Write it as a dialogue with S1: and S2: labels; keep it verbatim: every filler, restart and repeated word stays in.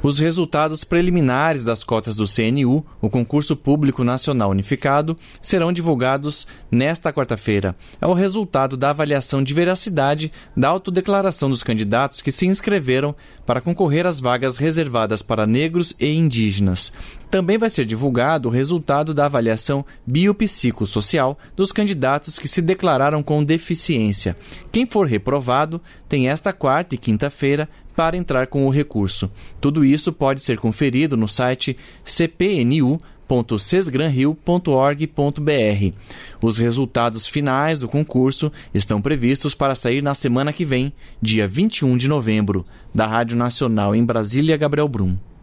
S1: Os resultados preliminares das cotas do C N U, o Concurso Público Nacional Unificado, serão divulgados nesta quarta-feira. É o resultado da avaliação de veracidade da autodeclaração dos candidatos que se inscreveram para concorrer às vagas reservadas para negros e indígenas. Também vai ser divulgado o resultado da avaliação biopsicossocial dos candidatos que se declararam com deficiência. Quem for reprovado tem esta quarta e quinta-feira para entrar com o recurso. Tudo isso pode ser conferido no site c p n u ponto sesgram rio ponto org ponto b r. Os resultados finais do concurso estão previstos para sair na semana que vem, dia vinte e um de novembro. Da Rádio Nacional em Brasília, Gabriel Brum.